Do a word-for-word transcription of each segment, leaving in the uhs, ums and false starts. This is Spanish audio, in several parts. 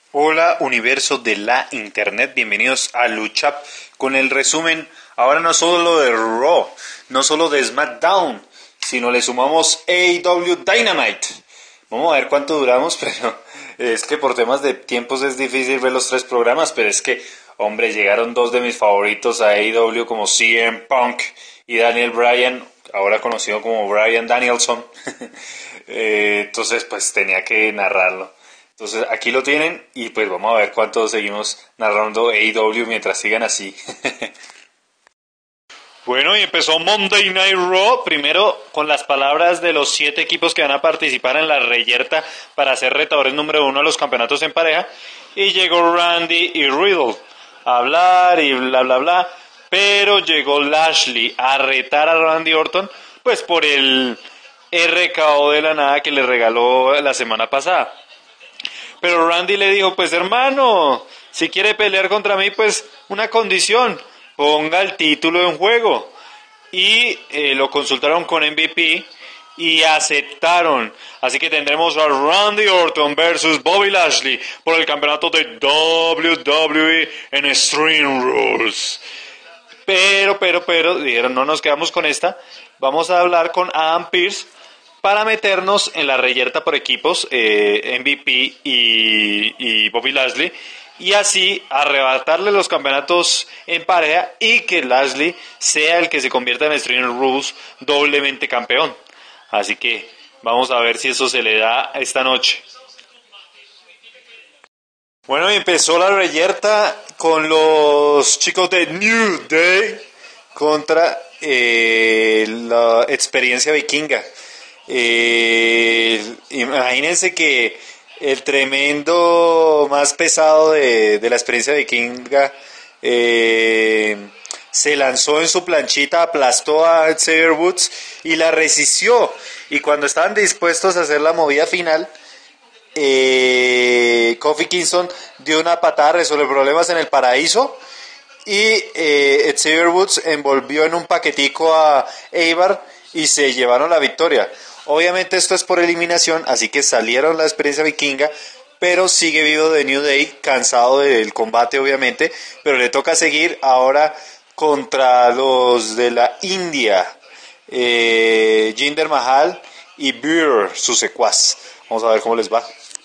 Hola universo de la internet, bienvenidos a Luchap con el resumen, ahora no solo de Raw, no solo de SmackDown, sino le sumamos A E W Dynamite. Vamos a ver cuánto duramos, pero es que por temas de tiempos es difícil ver los tres programas, pero es que, hombre, llegaron dos de mis favoritos a A E W como C M Punk y Daniel Bryan, ahora conocido como Bryan Danielson, eh, entonces pues tenía que narrarlo. Entonces aquí lo tienen y pues vamos a ver cuánto seguimos narrando A E W mientras sigan así. Bueno, y empezó Monday Night Raw, primero con las palabras de los siete equipos que van a participar en la reyerta para ser retadores número uno a los campeonatos en pareja, y llegó Randy y Riddle a hablar y bla bla bla, pero llegó Lashley a retar a Randy Orton, pues por el R K O de la nada que le regaló la semana pasada. Pero Randy le dijo, pues hermano, si quiere pelear contra mí, pues una condición, ponga el título en juego. Y eh, lo consultaron con M V P y aceptaron. Así que tendremos a Randy Orton versus Bobby Lashley por el campeonato de W W E en Extreme Rules. Pero, pero, pero, dijeron, no nos quedamos con esta, vamos a hablar con Adam Pearce para meternos en la reyerta por equipos, eh, M V P y, y Bobby Lashley, y así arrebatarle los campeonatos en pareja y que Lashley sea el que se convierta en Extreme Rules doblemente campeón. Así que vamos a ver si eso se le da esta noche. Bueno, y empezó la reyerta con los chicos de New Day contra eh, la experiencia vikinga. Eh, imagínense que el tremendo más pesado de, de la experiencia vikinga eh, se lanzó en su planchita, aplastó a Xavier Woods y la resistió, y cuando estaban dispuestos a hacer la movida final, eh, Kofi Kingston dio una patada, resolvió problemas en el paraíso, y eh, Xavier Woods envolvió en un paquetico a Eibar y se llevaron la victoria. Obviamente esto es por eliminación, así que salieron la experiencia vikinga, pero sigue vivo de New Day, cansado del combate obviamente, pero le toca seguir ahora contra los de la India, eh, Jinder Mahal y Beer, su secuaz. Vamos a ver cómo les va.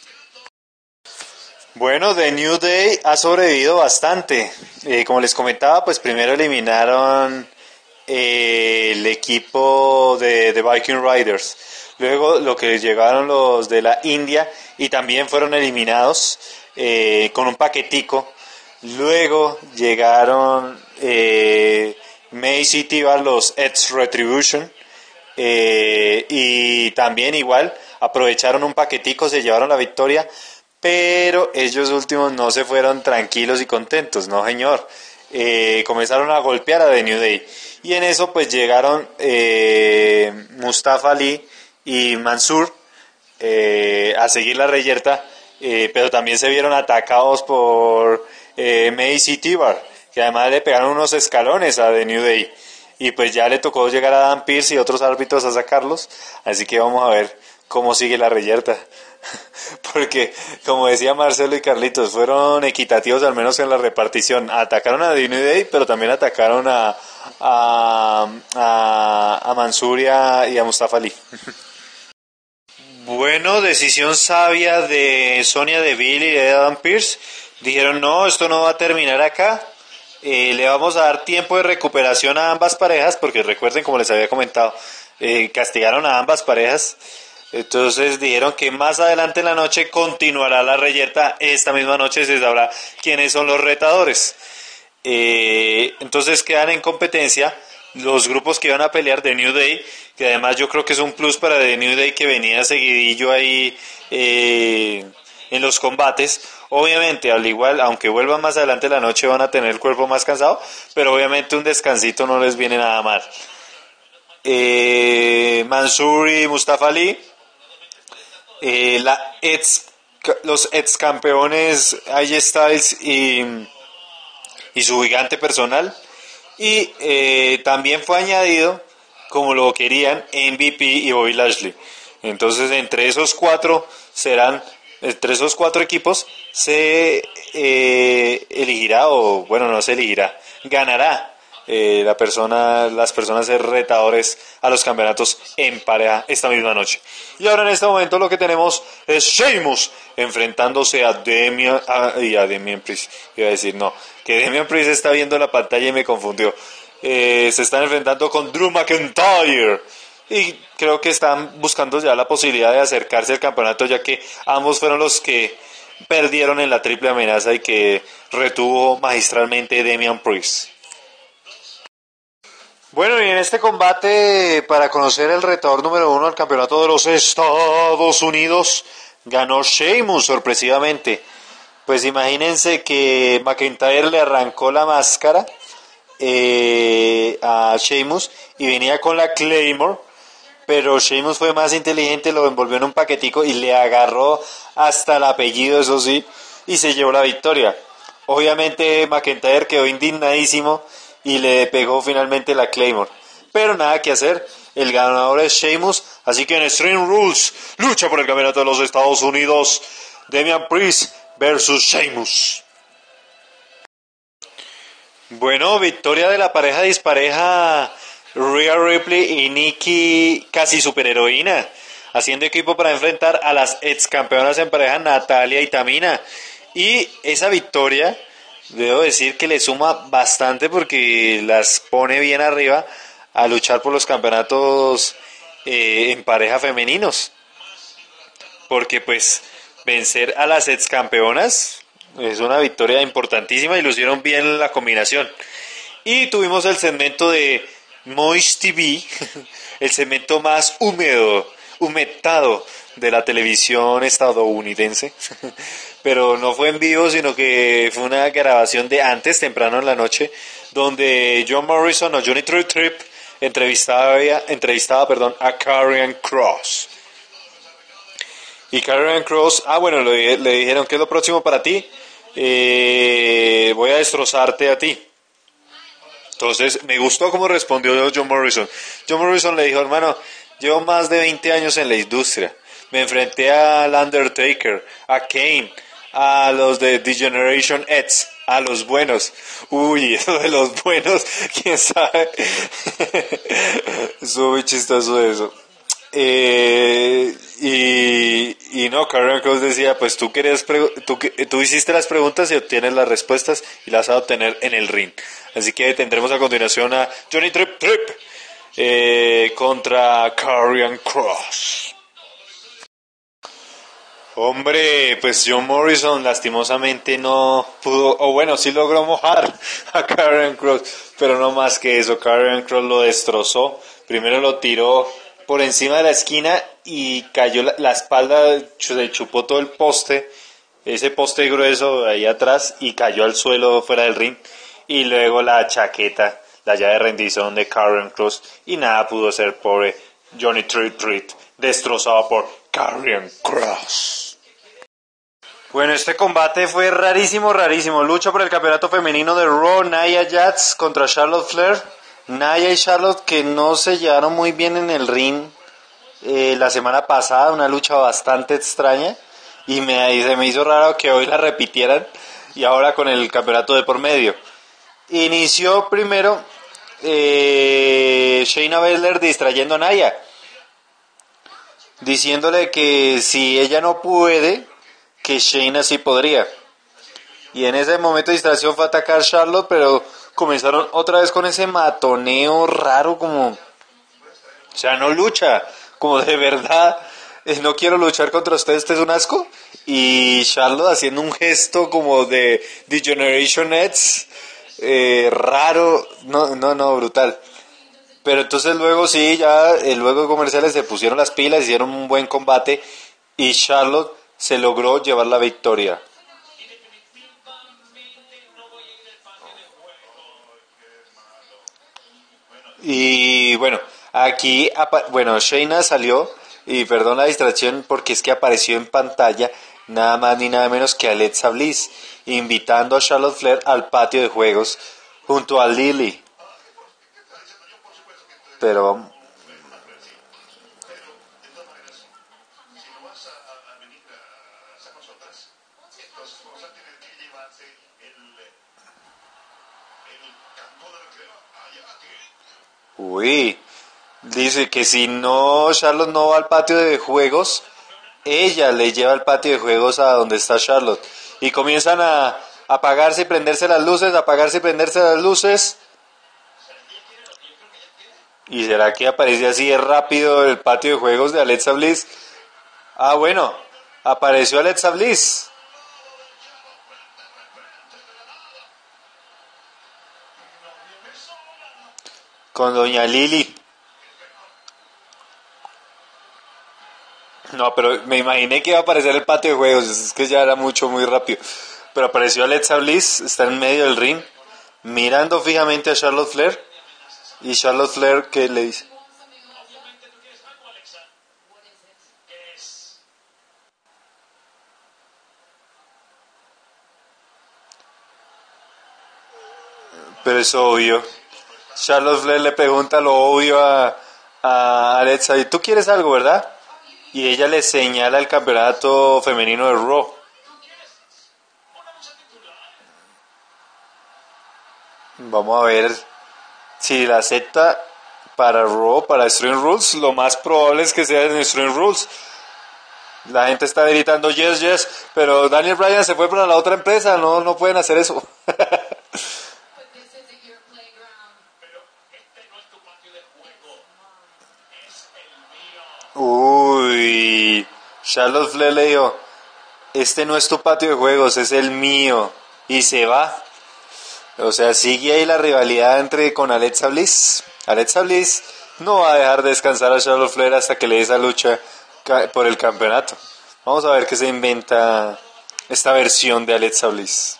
Bueno, The New Day ha sobrevivido bastante. Eh, como les comentaba, pues primero eliminaron eh, el equipo de The Viking Riders. Luego lo que llegaron los de la India y también fueron eliminados eh, con un paquetico. Luego llegaron eh, Mace y Tibar, los Edge Retribution, eh, y también igual aprovecharon un paquetico, se llevaron la victoria, pero ellos últimos no se fueron tranquilos y contentos, no señor. Eh, comenzaron a golpear a The New Day y en eso pues llegaron eh, Mustafa Ali y Mansur eh, a seguir la reyerta, eh, pero también se vieron atacados por eh, Mace y Tibar, que además le pegaron unos escalones a The New Day, y pues ya le tocó llegar a Dan Pearce y otros árbitros a sacarlos, así que vamos a ver cómo sigue la reyerta. Porque, como decía Marcelo y Carlitos, fueron equitativos al menos en la repartición. Atacaron a The New Day, pero también atacaron a a, a, a Mansur y a, y a Mustafa Ali. Bueno, decisión sabia de Sonya Deville y de Adam Pearce. Dijeron, no, esto no va a terminar acá. Eh, le vamos a dar tiempo de recuperación a ambas parejas, porque recuerden, como les había comentado, eh, castigaron a ambas parejas. Entonces dijeron que más adelante en la noche continuará la reyerta. Esta misma noche se sabrá quiénes son los retadores. Eh, entonces quedan en competencia los grupos que iban a pelear de New Day, que además yo creo que es un plus para The New Day, que venía seguidillo ahí eh, en los combates. Obviamente, al igual, aunque vuelvan más adelante la noche, van a tener el cuerpo más cansado, pero obviamente un descansito no les viene nada mal. eh, Mansur y Mustafa Ali, eh, la ex, los ex campeones A J Styles y, y su gigante personal, y eh, también fue añadido, como lo querían, M V P y Bobby Lashley. Entonces entre esos cuatro serán entre esos cuatro equipos se eh, elegirá, o bueno, no se elegirá, ganará eh, la persona, las personas ser retadores a los campeonatos en pareja esta misma noche. Y ahora en este momento lo que tenemos es Sheamus enfrentándose a Damian, a, y a Damian Priest, iba a decir no, que Damian Priest está viendo la pantalla y me confundió. Eh, se están enfrentando con Drew McIntyre y creo que están buscando ya la posibilidad de acercarse al campeonato, ya que ambos fueron los que perdieron en la triple amenaza y que retuvo magistralmente Damian Priest. Bueno, y en este combate para conocer el retador número uno al campeonato de los Estados Unidos, ganó Sheamus sorpresivamente. Pues imagínense que McIntyre le arrancó la máscara eh, a Sheamus y venía con la Claymore, pero Sheamus fue más inteligente, lo envolvió en un paquetico y le agarró hasta el apellido, eso sí, y se llevó la victoria. Obviamente McIntyre quedó indignadísimo y le pegó finalmente la Claymore, pero nada que hacer, el ganador es Sheamus, así que en Extreme Rules, lucha por el campeonato de los Estados Unidos, Damian Priest versus Sheamus. Bueno, victoria de la pareja dispareja Rhea Ripley y Nikki, casi superheroína, haciendo equipo para enfrentar a las ex campeonas en pareja Natalya y Tamina. Y esa victoria, debo decir que le suma bastante porque las pone bien arriba a luchar por los campeonatos eh, en pareja femeninos. Porque pues vencer a las ex campeonas es una victoria importantísima y lo hicieron bien la combinación. Y tuvimos el segmento de Moist T V, el segmento más húmedo, humectado de la televisión estadounidense. Pero no fue en vivo, sino que fue una grabación de antes, temprano en la noche, donde John Morrison o Johnny Trip Trip entrevistaba, entrevistaba perdón, a Karrion Kross. Y Karrion Kross, ah bueno, le, le dijeron, ¿qué es lo próximo para ti? Eh, voy a destrozarte a ti. Entonces, me gustó cómo respondió John Morrison. John Morrison le dijo, hermano, llevo más de veinte años en la industria. Me enfrenté al Undertaker, a Kane, a los de The Generation X, a los buenos. Uy, eso de los buenos, quién sabe. Estuvo muy chistoso eso. Eh, y, y no, Karrion Kross decía, pues tú querías tú, tú hiciste las preguntas y obtienes las respuestas y las vas a obtener en el ring. Así que tendremos a continuación a Johnny Trip Trip eh, contra Karrion Kross. Hombre, pues John Morrison lastimosamente no pudo, o bueno, sí logró mojar a Karrion Kross, pero no más que eso, Karrion Kross lo destrozó. Primero lo tiró por encima de la esquina y cayó la, la espalda, se chupó todo el poste, ese poste grueso ahí atrás, y cayó al suelo fuera del ring. Y luego la chaqueta, la llave de rendición de Karrion Kross, y nada pudo hacer pobre Johnny Treat Treat, destrozado por Karrion Kross. Bueno, este combate fue rarísimo, rarísimo. Lucha por el campeonato femenino de Raw, Nia Jax contra Charlotte Flair. Nia y Charlotte que no se llevaron muy bien en el ring eh, la semana pasada, una lucha bastante extraña, y me, se me hizo raro que hoy la repitieran y ahora con el campeonato de por medio. Inició primero eh, Shayna Baszler distrayendo a Nia, diciéndole que si ella no puede, que Shayna sí podría. Y en ese momento de distracción fue a atacar a Charlotte, pero comenzaron otra vez con ese matoneo raro, como, o sea, no lucha, como de verdad, eh, no quiero luchar contra ustedes, este es un asco. Y Charlotte haciendo un gesto como de The Generation X, eh, raro, no, no, no, brutal. Pero entonces luego sí, ya eh, luego de comerciales se pusieron las pilas, hicieron un buen combate y Charlotte se logró llevar la victoria. Y bueno, aquí, bueno, Shayna salió, y perdón la distracción porque es que apareció en pantalla nada más ni nada menos que Alexa Bliss, invitando a Charlotte Flair al patio de juegos junto a Lily. Pero Uy, dice que si no, Charlotte no va al patio de juegos, ella le lleva al patio de juegos a donde está Charlotte. Y comienzan a apagarse y prenderse las luces, apagarse y prenderse las luces. ¿Y será que aparece así de rápido el patio de juegos de Alexa Bliss? Ah, bueno, apareció Alexa Bliss. Con doña Lili. No, pero me imaginé que iba a aparecer el patio de juegos, es que ya era mucho, muy rápido. Pero apareció Alexa Bliss, está en medio del ring, mirando fijamente a Charlotte Flair. Y Charlotte Flair, ¿qué le dice? Pero es obvio. Charlotte Flair le pregunta lo obvio a, a Alexa, ¿y tú quieres algo, verdad? Y ella le señala el campeonato femenino de Raw. Vamos a ver si la acepta para Raw, para Extreme Rules. Lo más probable es que sea en Extreme Rules. La gente está gritando yes, yes, pero Daniel Bryan se fue para la otra empresa, no, no pueden hacer eso. Uy, Charlotte Flair le dijo, este no es tu patio de juegos, es el mío. Y se va. O sea, sigue ahí la rivalidad entre con Alexa Bliss. Alexa Bliss no va a dejar descansar a Charlotte Flair hasta que le dé esa lucha por el campeonato. Vamos a ver qué se inventa esta versión de Alexa Bliss.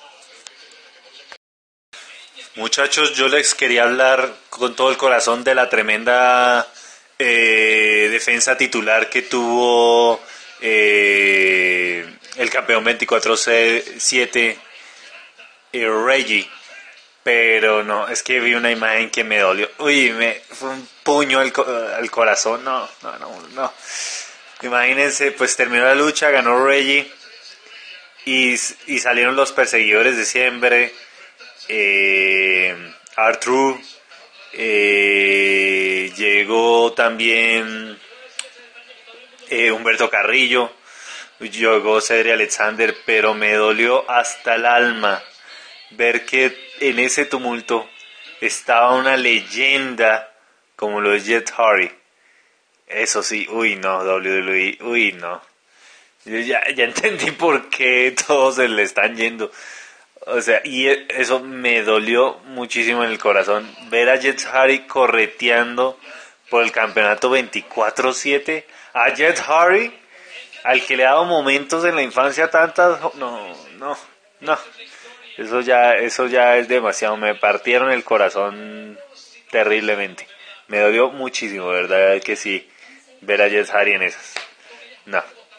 Muchachos, yo les quería hablar con todo el corazón de la tremenda eh, defensa titular que tuvo eh, el campeón veinticuatro siete eh, Reggie. Pero no, es que vi una imagen que me dolió. Uy, me fue un puño al, al corazón. No, no, no, no. Imagínense, pues terminó la lucha, ganó Reggie. Y, y salieron los perseguidores de siempre. Eh, R-Truth. Eh, llegó también eh, Humberto Carrillo. Llegó Cedric Alexander. Pero me dolió hasta el alma ver que en ese tumulto estaba una leyenda como lo es Jeff Hardy. Eso sí, uy no, W W E, uy no. Yo ya, ya entendí por qué todos se le están yendo. O sea, y eso me dolió muchísimo en el corazón. Ver a Jeff Hardy correteando por el campeonato veinticuatro siete. A Jeff Hardy, al que le ha dado momentos en la infancia tantas... No, no, no. Eso ya, eso ya es demasiado. Me partieron el corazón terriblemente. Me dolió muchísimo, verdad que sí, ver a Jeff Hardy en esas. No.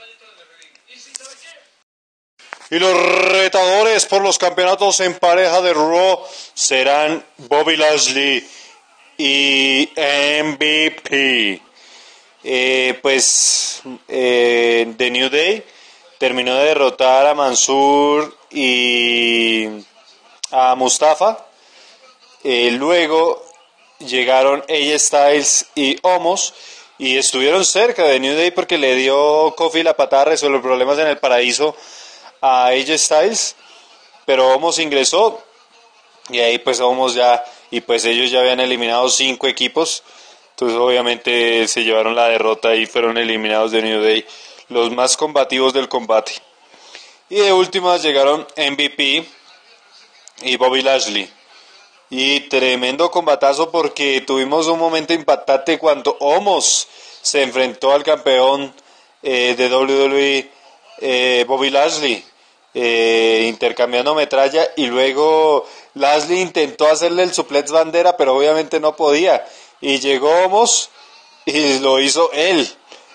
Y los retadores por los campeonatos en pareja de Raw serán Bobby Lashley y M V P. Eh, pues eh, The New Day terminó de derrotar a Mansur y a Mustafa. Eh, luego llegaron A J Styles y Omos y estuvieron cerca de New Day porque le dio Kofi la patada, resolvió problemas en el paraíso a A J Styles, pero Omos ingresó y ahí pues Omos ya, y pues ellos ya habían eliminado cinco equipos, entonces obviamente se llevaron la derrota y fueron eliminados de New Day, los más combativos del combate. Y de últimas llegaron M V P y Bobby Lashley. Y tremendo combatazo porque tuvimos un momento impactante cuando Omos se enfrentó al campeón eh, de W W E, eh, Bobby Lashley, eh, intercambiando metralla, y luego Lashley intentó hacerle el suplex bandera, pero obviamente no podía. Y llegó Omos y lo hizo él.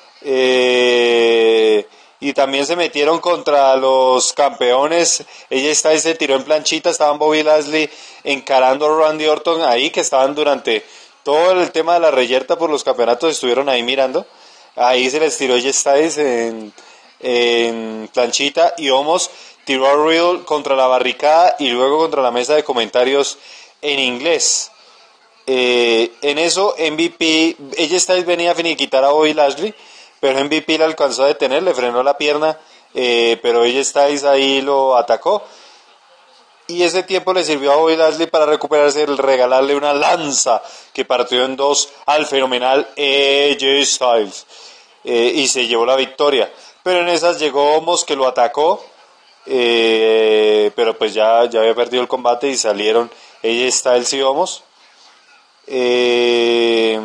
Eh... Y también se metieron contra los campeones. Ella está y se tiró en planchita. Estaban Bobby Lashley encarando a Randy Orton ahí, que estaban durante todo el tema de la reyerta por los campeonatos, estuvieron ahí mirando. Ahí se les tiró J Styles en, en planchita y Omos tiró a Riddle contra la barricada y luego contra la mesa de comentarios en inglés. Eh, en eso M V P, ella Styles venía a finiquitar a Bobby Lashley, pero M V P la alcanzó a detener, le frenó la pierna, eh, pero ella Styles ahí lo atacó. Y ese tiempo le sirvió a Bobby Lashley para recuperarse y regalarle una lanza que partió en dos al fenomenal A J Styles. Eh, y se llevó la victoria. Pero en esas llegó Omos que lo atacó, eh, pero pues ya, ya había perdido el combate y salieron A J Styles y Omos. Eh,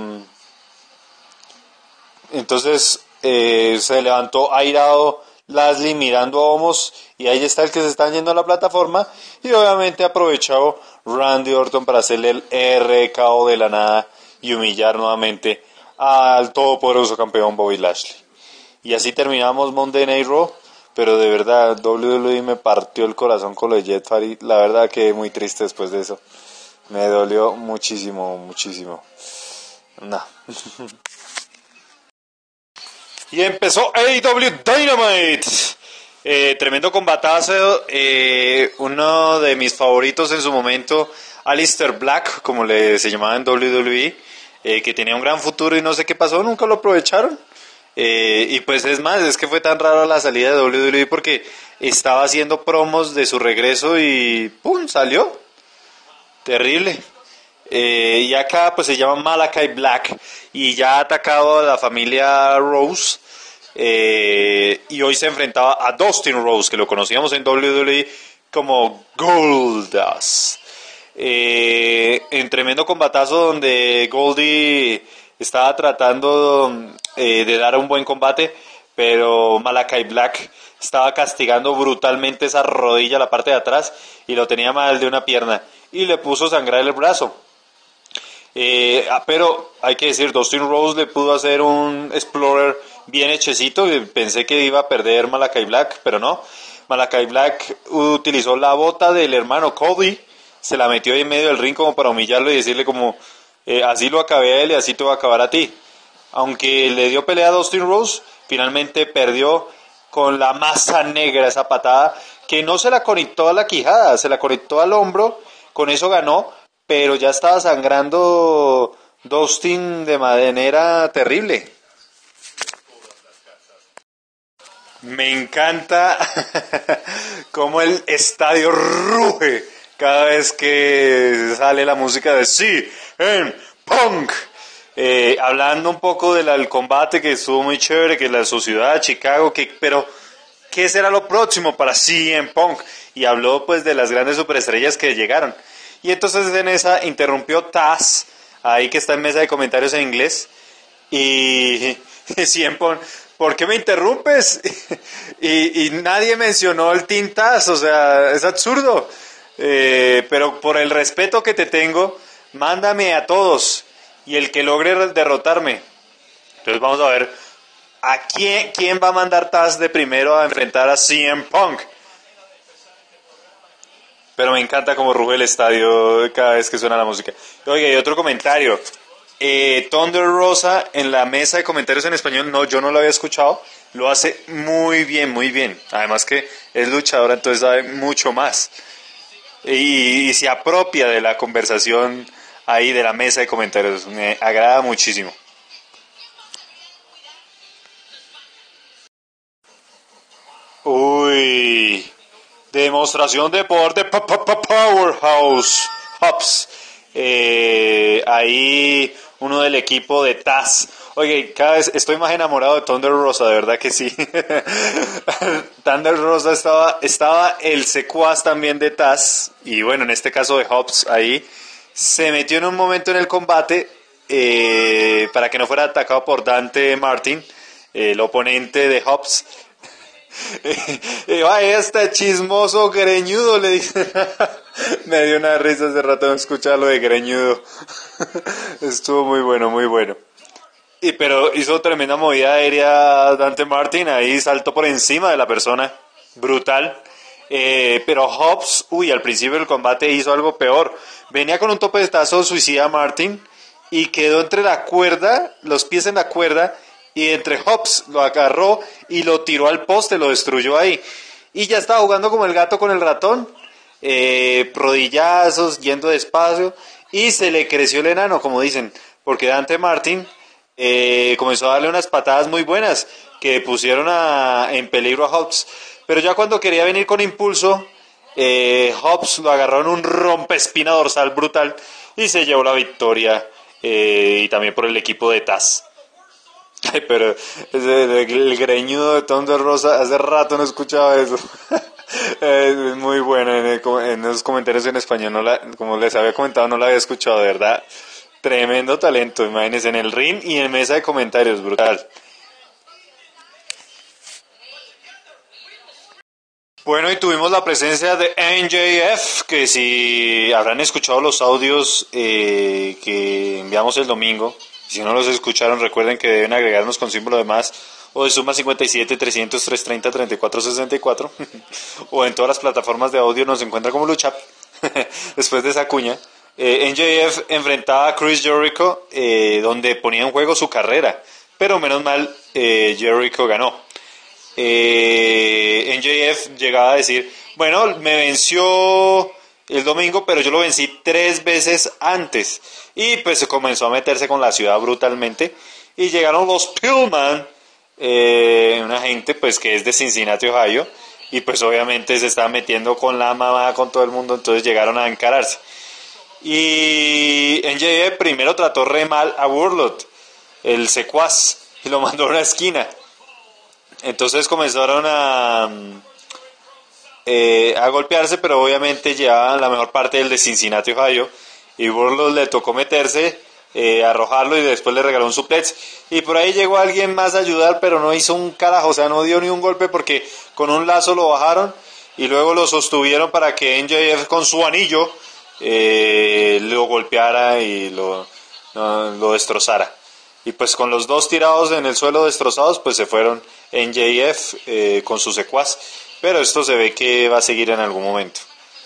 entonces eh, se levantó airado Lashley mirando a Omos y ahí está el que se están yendo a la plataforma y obviamente aprovechó Randy Orton para hacerle el R K O de la nada y humillar nuevamente al todopoderoso campeón Bobby Lashley. Y así terminamos Monday Night Raw, pero de verdad W W E me partió el corazón con lo de Jeff Hardy, la verdad quedé muy triste después de eso, me dolió muchísimo, muchísimo. No. Y empezó A E W Dynamite. Eh, tremendo combatazo. Eh, uno de mis favoritos en su momento, Aleister Black, como le se llamaba en W W E, eh, que tenía un gran futuro y no sé qué pasó, nunca lo aprovecharon. Eh, y pues es más, es que fue tan raro la salida de W W E porque estaba haciendo promos de su regreso y ¡pum! Salió. Terrible. Eh, y acá pues se llama Malachi Black y ya ha atacado a la familia Rose, eh, y hoy se enfrentaba a Dustin Rose, que lo conocíamos en W W E como Goldust, eh, en tremendo combatazo donde Goldie estaba tratando eh, de dar un buen combate, pero Malachi Black estaba castigando brutalmente esa rodilla, la parte de atrás, y lo tenía mal de una pierna y le puso sangrar el brazo. Eh, pero hay que decir, Dustin Rose le pudo hacer un Explorer bien hechecito. Pensé que iba a perder Malachi Black, pero no. Malachi Black utilizó la bota del hermano Cody, se la metió ahí en medio del ring como para humillarlo y decirle como, eh, así lo acabé a él y así te va a acabar a ti. Aunque le dio pelea a Dustin Rose, finalmente perdió con la masa negra, esa patada que no se la conectó a la quijada, se la conectó al hombro, con eso ganó. Pero ya estaba sangrando Dustin de manera terrible. Me encanta cómo el estadio ruge cada vez que sale la música de C M Punk. Eh, hablando un poco del, del combate que estuvo muy chévere, que la sociedad, Chicago, que, pero ¿qué será lo próximo para C M Punk? Y habló pues de las grandes superestrellas que llegaron. Y entonces en esa interrumpió Taz, ahí que está en mesa de comentarios en inglés, y siempre, ¿por qué me interrumpes? y, y nadie mencionó el Team Taz, o sea, es absurdo. Eh, pero por el respeto que te tengo, mándame a todos, y el que logre derrotarme. Entonces vamos a ver, ¿a quién, quién va a mandar Taz de primero a enfrentar a C M Punk? Pero me encanta cómo ruge el estadio cada vez que suena la música. Oiga, y otro comentario. Eh, Thunder Rosa en la mesa de comentarios en español, no, yo no lo había escuchado. Lo hace muy bien, muy bien. Además que es luchadora, entonces sabe mucho más. Y, y se apropia de la conversación ahí de la mesa de comentarios. Me agrada muchísimo. Uy... Demostración de poder de Powerhouse Hobbs. Eh, ahí uno del equipo de Taz. Oye, cada vez estoy más enamorado de Thunder Rosa, de verdad que sí. Thunder Rosa estaba, estaba el secuaz también de Taz. Y bueno, en este caso de Hobbs ahí. Se metió en un momento en el combate eh, para que no fuera atacado por Dante Martin, el oponente de Hobbs. Y vaya, este chismoso greñudo, le dice. Me dio una risa hace rato de escucharlo de greñudo. Estuvo muy bueno, muy bueno. Y pero hizo tremenda movida aérea Dante Martin, ahí saltó por encima de la persona, brutal. Eh, pero Hobbs, uy, al principio del combate hizo algo peor. Venía con un topetazo suicida Martin y quedó entre la cuerda, los pies en la cuerda, y entre Hobbs lo agarró y lo tiró al poste, lo destruyó ahí. Y ya estaba jugando como el gato con el ratón, eh, rodillazos, yendo despacio, y se le creció el enano, como dicen, porque Dante Martin eh, comenzó a darle unas patadas muy buenas que pusieron a, en peligro a Hobbs. Pero ya cuando quería venir con impulso, eh, Hobbs lo agarró en un rompespina dorsal brutal y se llevó la victoria, eh, y también por el equipo de Taz. Ay, pero ese, el, el greñudo de Thunder Rosa, hace rato no escuchaba eso. Es muy bueno en, el, en los comentarios en español, no la, como les había comentado, no la había escuchado, de verdad. Tremendo talento, imagínense, en el ring y en mesa de comentarios, brutal. Bueno, y tuvimos la presencia de N J F, que si habrán escuchado los audios eh, que enviamos el domingo, si no los escucharon, recuerden que deben agregarnos con símbolo de más o de suma cincuenta y siete, trescientos, trescientos treinta, treinta y cuatro sesenta y cuatro o en todas las plataformas de audio nos encuentran como Lucha. Después de esa cuña, eh, N J F enfrentaba a Chris Jericho, eh, donde ponía en juego su carrera, pero menos mal eh, Jericho ganó. eh, N J F llegaba a decir, bueno, me venció el domingo, pero yo lo vencí tres veces antes. Y pues comenzó a meterse con la ciudad brutalmente. Y llegaron los Pillman, eh, una gente pues que es de Cincinnati, Ohio. Y pues obviamente se estaba metiendo con la mamá, con todo el mundo. Entonces llegaron a encararse. Y N J F primero trató re mal a Wardlow, el secuaz, y lo mandó a una esquina. Entonces comenzaron a, eh, a golpearse, pero obviamente llevaban la mejor parte del de Cincinnati, Ohio, y Wardlow le tocó meterse, eh, arrojarlo y después le regaló un suplex. Y por ahí llegó alguien más a ayudar, pero no hizo un carajo, o sea, no dio ni un golpe porque con un lazo lo bajaron y luego lo sostuvieron para que N J F con su anillo eh, lo golpeara y lo, no, lo destrozara. Y pues con los dos tirados en el suelo destrozados, pues se fueron N J F eh, con su secuaz. Pero esto se ve que va a seguir en algún momento.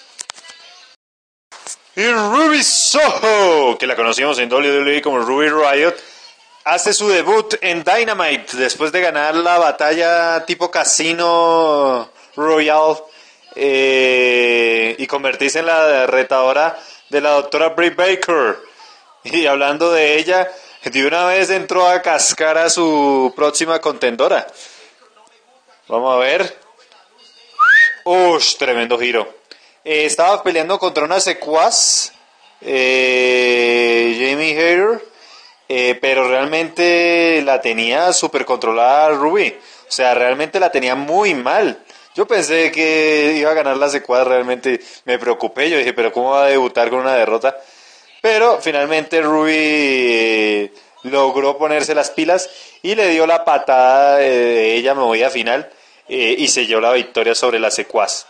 Y Ruby Soho, que la conocimos en W W E como Ruby Riott, hace su debut en Dynamite después de ganar la batalla tipo Casino Royale eh, y convertirse en la retadora de la doctora Britt Baker. Y hablando de ella, de una vez entró a cascar a su próxima contendora. Vamos a ver. Ush, tremendo giro. Eh, estaba peleando contra una secuaz, eh, Jamie Hayter, eh, pero realmente la tenía súper controlada Ruby. O sea, realmente la tenía muy mal. Yo pensé que iba a ganar la secuaz, realmente me preocupé. Yo dije, pero ¿cómo va a debutar con una derrota? Pero finalmente Ruby eh, logró ponerse las pilas y le dio la patada de ella, me voy a final, eh, y selló la victoria sobre la secuaz.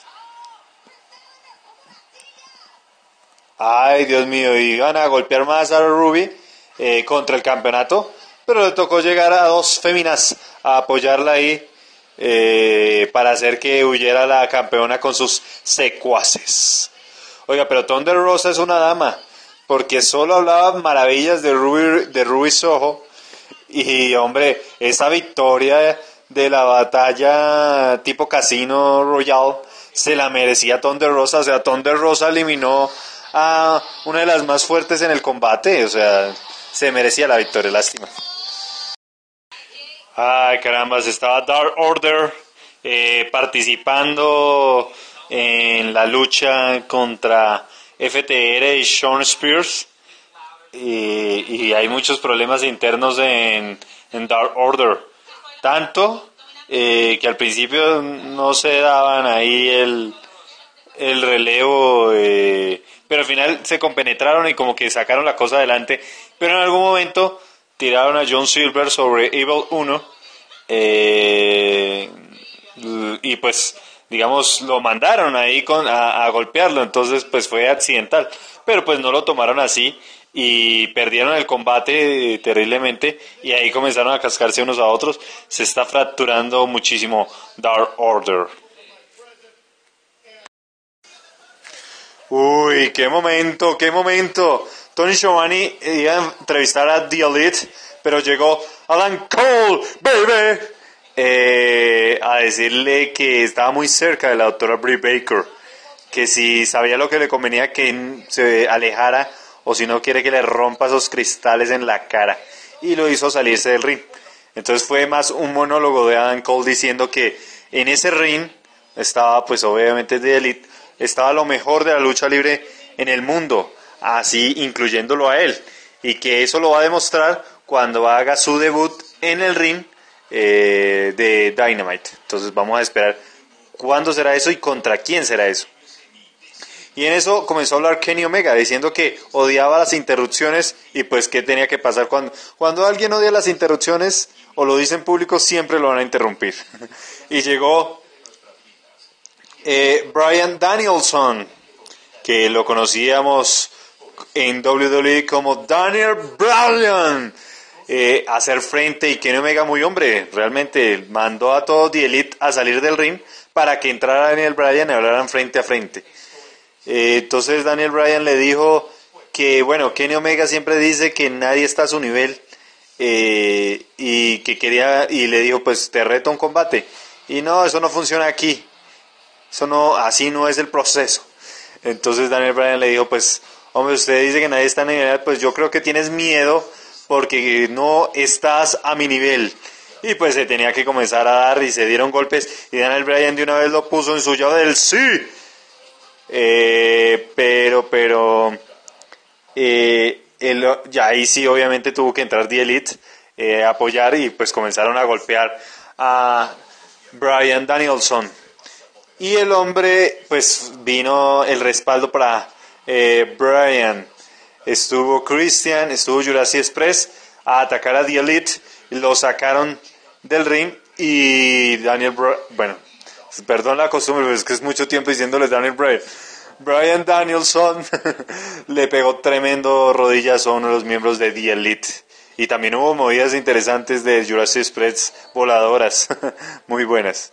Ay, Dios mío, iban a golpear más a Ruby eh, contra el campeonato, pero le tocó llegar a dos féminas a apoyarla ahí eh, para hacer que huyera la campeona con sus secuaces. Oiga, pero Thunder Rosa es una dama, porque solo hablaba maravillas de Ruby, de Ruby Soho, y hombre, esa victoria de la batalla tipo Casino Royale se la merecía Thunder Rosa. O sea, Thunder Rosa eliminó a una de las más fuertes en el combate, o sea, se merecía la victoria, lástima. Ay, caramba, estaba Dark Order eh, participando en la lucha contra F T R y Shawn Spears, y, y hay muchos problemas internos en, en Dark Order, tanto eh, que al principio no se daban ahí el, el relevo, eh, pero al final se compenetraron y como que sacaron la cosa adelante, pero en algún momento tiraron a John Silver sobre Evil uno, eh, y pues digamos lo mandaron ahí con, a, a golpearlo, entonces pues fue accidental, pero pues no lo tomaron así y perdieron el combate eh, terriblemente, y ahí comenzaron a cascarse unos a otros. Se está fracturando muchísimo Dark Order. Uy, qué momento, qué momento. Tony Schiavone iba a entrevistar a The Elite, pero llegó Adam Cole, baby. Eh, a decirle que estaba muy cerca de la doctora Britt Baker, que si sabía lo que le convenía que se alejara o si no quiere que le rompa esos cristales en la cara, y lo hizo salirse del ring. Entonces fue más un monólogo de Adam Cole diciendo que en ese ring estaba pues obviamente de Elite, estaba lo mejor de la lucha libre en el mundo, así incluyéndolo a él, y que eso lo va a demostrar cuando haga su debut en el ring eh, de Dynamite. Entonces vamos a esperar cuándo será eso y contra quién será eso. Y en eso comenzó a hablar Kenny Omega diciendo que odiaba las interrupciones y pues qué tenía que pasar cuando, cuando alguien odia las interrupciones o lo dice en público, siempre lo van a interrumpir. Y llegó eh, Bryan Danielson, que lo conocíamos en doble u doble u E como Daniel Bryan, eh, a hacer frente, y Kenny Omega, muy hombre, realmente mandó a todo The Elite a salir del ring para que entrara Daniel Bryan y hablaran frente a frente. Eh, entonces Daniel Bryan le dijo que, bueno, Kenny Omega siempre dice que nadie está a su nivel, eh, y que quería, y le dijo, pues te reto a un combate, y no, eso no funciona aquí, eso no, así no es el proceso. Entonces Daniel Bryan le dijo, pues hombre, usted dice que nadie está a mi nivel, pues yo creo que tienes miedo porque no estás a mi nivel. Y pues se tenía que comenzar a dar y se dieron golpes y Daniel Bryan de una vez lo puso en su llave del sí. Eh, pero, pero, eh, él, ya ahí sí obviamente tuvo que entrar The Elite, eh, a apoyar, y pues comenzaron a golpear a Bryan Danielson. Y el hombre, pues vino el respaldo para eh, Bryan. Estuvo Christian, estuvo Jurassic Express a atacar a The Elite, lo sacaron del ring y Daniel Bryan, bueno, perdón la costumbre, pero es que es mucho tiempo diciéndole Daniel Bryan. Bryan Danielson le pegó tremendo rodillazo a uno de los miembros de The Elite. Y también hubo movidas interesantes de Jurassic Express voladoras, muy buenas.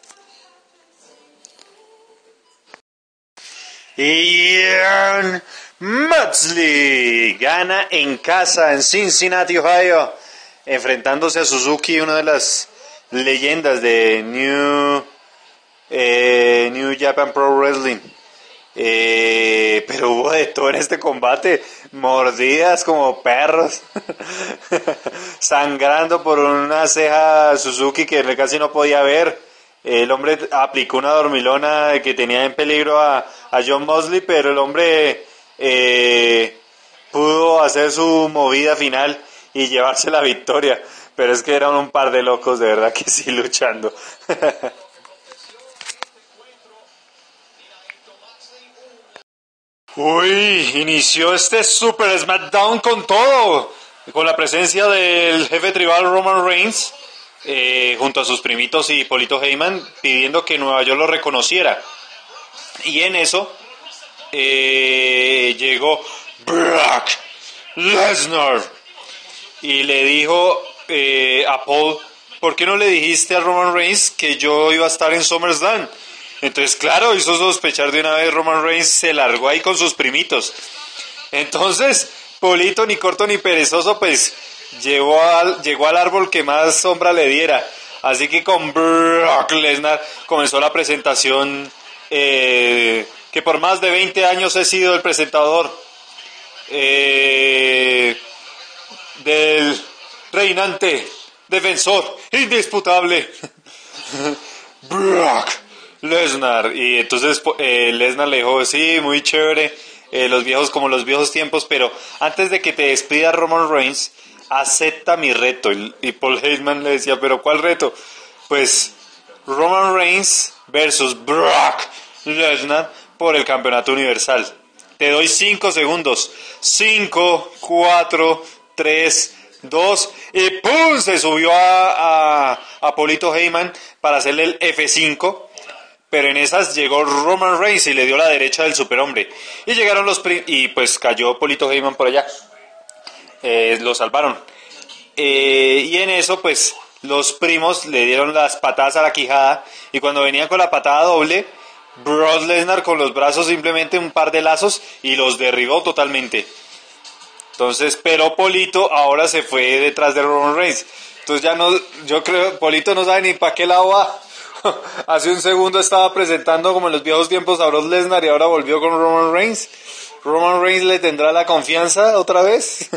Ian Moxley gana en casa en Cincinnati, Ohio, enfrentándose a Suzuki, una de las leyendas de New, eh, New Japan Pro Wrestling. Eh, pero hubo de todo en este combate, mordidas como perros, sangrando por una ceja Suzuki que casi no podía ver. El hombre aplicó una dormilona que tenía en peligro a, a Jon Moxley, pero el hombre eh, pudo hacer su movida final y llevarse la victoria. Pero es que eran un par de locos, de verdad que sí, luchando. Uy, inició este Super SmackDown con todo, con la presencia del jefe tribal Roman Reigns, eh, junto a sus primitos y Polito Heyman, pidiendo que Nueva York lo reconociera. Y en eso eh, llegó Brock Lesnar y le dijo eh, a Paul, ¿por qué no le dijiste a Roman Reigns que yo iba a estar en SummerSlam? Entonces, claro, hizo sospechar de una vez. Roman Reigns se largó ahí con sus primitos. Entonces, Polito, ni corto ni perezoso, pues llegó al, llegó al árbol que más sombra le diera. Así que con Brock Lesnar comenzó la presentación, eh, que por más de veinte años he sido el presentador eh, del reinante, defensor, indisputable, Brock Lesnar. Y entonces eh, Lesnar le dijo, sí, muy chévere, eh, los viejos como los viejos tiempos, pero antes de que te despida Roman Reigns, acepta mi reto. Y, y Paul Heyman le decía, pero ¿cuál reto? Pues Roman Reigns versus Brock Lesnar por el campeonato universal. Te doy cinco segundos. cinco, cuatro, tres, dos y ¡pum! Se subió a, a, a Polito Heyman para hacerle el F cinco. Pero en esas llegó Roman Reigns y le dio la derecha del superhombre. Y llegaron los prim- y pues cayó Polito Heyman por allá. Eh, lo salvaron. Eh, y en eso pues los primos le dieron las patadas a la quijada. Y cuando venían con la patada doble, Brock Lesnar con los brazos simplemente un par de lazos y los derribó totalmente. Entonces, pero Polito ahora se fue detrás de Roman Reigns. Entonces ya no, yo creo, Polito no sabe ni para qué lado va. Hace un segundo estaba presentando como en los viejos tiempos a Brock Lesnar y ahora volvió con Roman Reigns. ¿Roman Reigns le tendrá la confianza otra vez?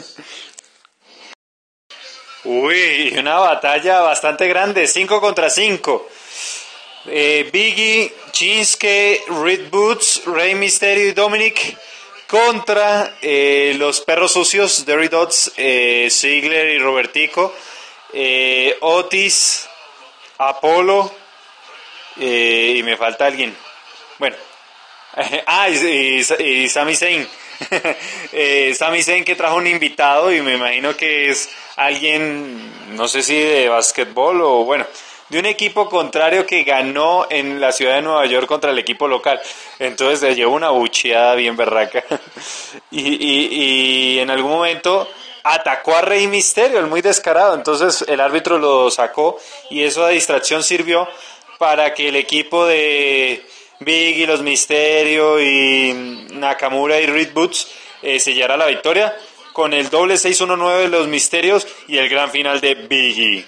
Uy, una batalla bastante grande, cinco contra cinco. Eh, Biggie, Shinsuke, Reed Boots, Rey Mysterio y Dominic contra eh, los perros sucios, Derry Dots, eh, Ziggler y Robertico, eh, Otis, Apolo eh, y me falta alguien. Bueno, ah, y, y, y Sami Zayn. eh, Sami Zayn, que trajo un invitado y me imagino que es alguien, no sé si de básquetbol o bueno, de un equipo contrario que ganó en la ciudad de Nueva York contra el equipo local. Entonces le llevó una bucheada bien berraca. y, y, y en algún momento atacó a Rey Mysterio, el muy descarado. Entonces el árbitro lo sacó y eso a distracción sirvió para que el equipo de Big y los Mysterio y Nakamura y Reed Boots eh, sellara la victoria con el doble seis uno nueve de los Misterios y el gran final de Biggie.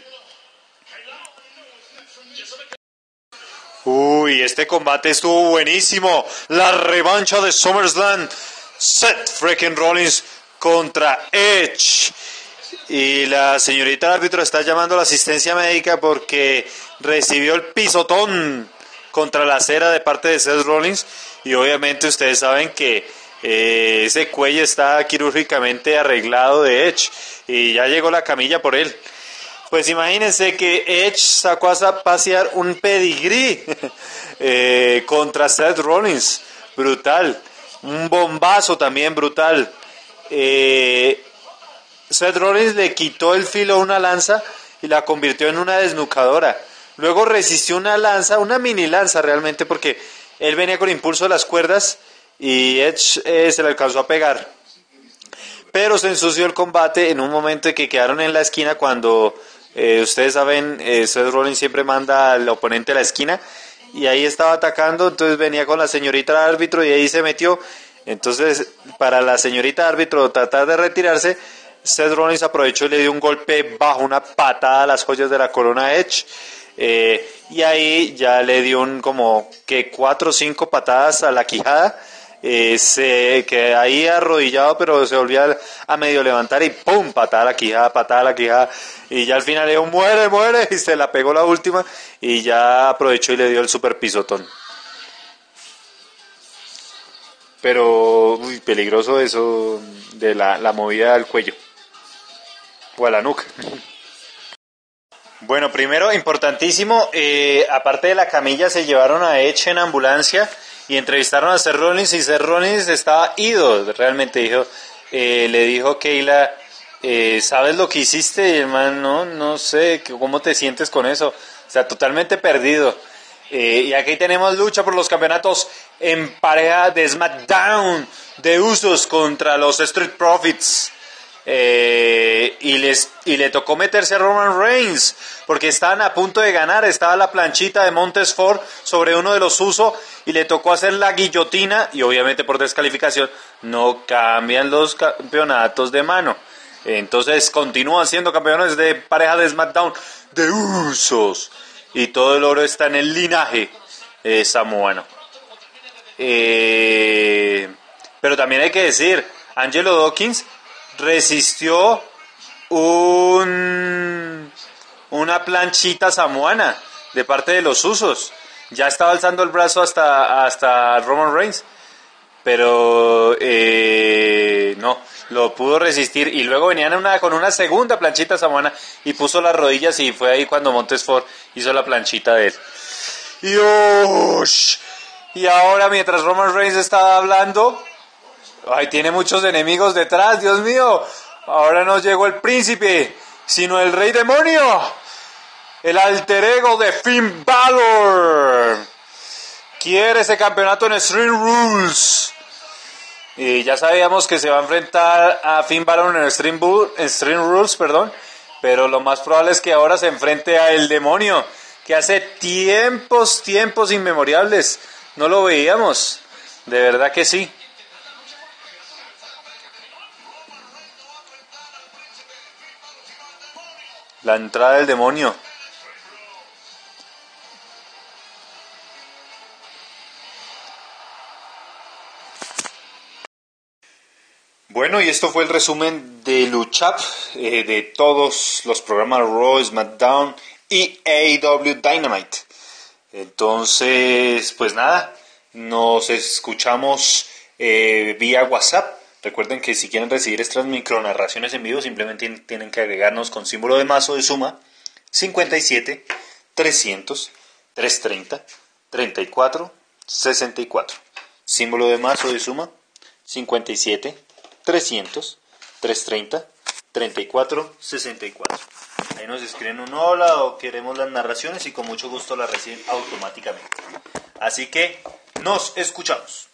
Uy, este combate estuvo buenísimo. La revancha de SummerSlam. Seth freaking Rollins contra Edge. Y la señorita árbitro está llamando a la asistencia médica porque recibió el pisotón contra la acera de parte de Seth Rollins. Y obviamente ustedes saben que eh, ese cuello está quirúrgicamente arreglado de Edge. Y ya llegó la camilla por él. Pues imagínense que Edge sacó a pasear un pedigrí eh, contra Seth Rollins. Brutal. Un bombazo también brutal. Eh, Seth Rollins le quitó el filo a una lanza y la convirtió en una desnucadora. Luego resistió una lanza, una mini lanza realmente, porque él venía con impulso de las cuerdas y Edge eh, se le alcanzó a pegar. Pero se ensució el combate en un momento en que quedaron en la esquina cuando... Eh, ustedes saben, eh, Seth Rollins siempre manda al oponente a la esquina y ahí estaba atacando, entonces venía con la señorita árbitro y ahí se metió. Entonces, para la señorita árbitro tratar de retirarse, Seth Rollins aprovechó y le dio un golpe bajo, una patada a las joyas de la corona a Edge. Eh, y ahí ya le dio un como que cuatro o cinco patadas a la quijada. Eh, se que ahí arrodillado, pero se volvía a, a medio levantar y pum, patada a la quijada, patada a la quijada, y ya al final le dijo muere, muere, y se la pegó la última y ya aprovechó y le dio el super pisotón. Pero uy, peligroso eso de la, la movida al cuello o a la nuca. Bueno, primero, importantísimo, eh, aparte de la camilla se llevaron a Edge en ambulancia y entrevistaron a Seth Rollins y Seth Rollins estaba ido, realmente dijo, eh, le dijo Kayla, eh, ¿sabes lo que hiciste? Y el man, no, no sé, ¿cómo te sientes con eso? O sea, totalmente perdido. Eh, y aquí tenemos lucha por los campeonatos en pareja de SmackDown, de Usos contra los Street Profits. Eh, y les y le tocó meterse a Roman Reigns porque estaban a punto de ganar, estaba la planchita de Montez Ford sobre uno de los Usos y le tocó hacer la guillotina y obviamente por descalificación no cambian los campeonatos de mano, entonces continúan siendo campeones de pareja de SmackDown de Usos y todo el oro está en el linaje eh, samoano. Eh, pero también hay que decir, Angelo Dawkins resistió un, una planchita samoana de parte de los Usos. Ya estaba alzando el brazo hasta, hasta Roman Reigns, pero eh, no, lo pudo resistir. Y luego venían una, con una segunda planchita samoana y puso las rodillas y fue ahí cuando Montez Ford hizo la planchita de él. Y, oh, y ahora mientras Roman Reigns estaba hablando... Ay, tiene muchos enemigos detrás, Dios mío. Ahora no llegó el príncipe, sino el rey demonio. El alter ego de Finn Balor. Quiere ese campeonato en Extreme Rules. Y ya sabíamos que se va a enfrentar a Finn Balor en Extreme, Bull, Extreme Rules, perdón. Pero lo más probable es que ahora se enfrente a el demonio, que hace tiempos, tiempos inmemorables no lo veíamos. De verdad que sí. La entrada del demonio. Bueno, y esto fue el resumen de Luchap, eh, de todos los programas Raw, SmackDown y A E W Dynamite. Entonces, pues nada, nos escuchamos eh, vía WhatsApp. Recuerden que si quieren recibir estas micronarraciones en vivo, simplemente tienen que agregarnos con símbolo de mazo de suma cincuenta y siete, trescientos, trescientos treinta, treinta y cuatro, sesenta y cuatro. Símbolo de mazo de suma cincuenta y siete, trescientos, trescientos treinta, treinta y cuatro, sesenta y cuatro. Ahí nos escriben un hola o queremos las narraciones y con mucho gusto las reciben automáticamente. Así que nos escuchamos.